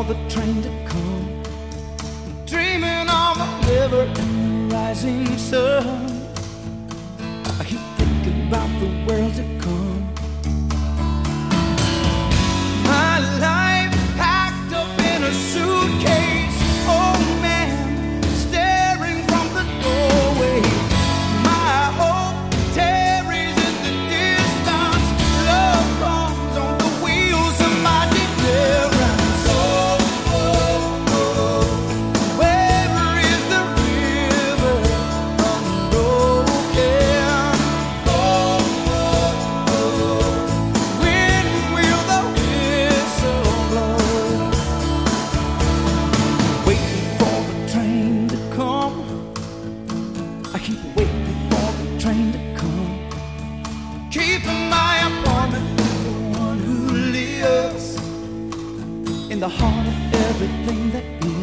the train to come. Dreaming of a river and the rising sun. I keep thinking about the world to come. My life packed up in a suitcase. Oh man, staring from the doorway. My hope tarries in the distance. Love comes on the wheels of my deliverance. Oh, oh, oh. Where is the river unbroken? Oh, oh, oh. When will the whistle blow? Waiting for the train to come. I keep waiting for the train to come. Keeping my appointment with the one who lives in the heart of everything that is.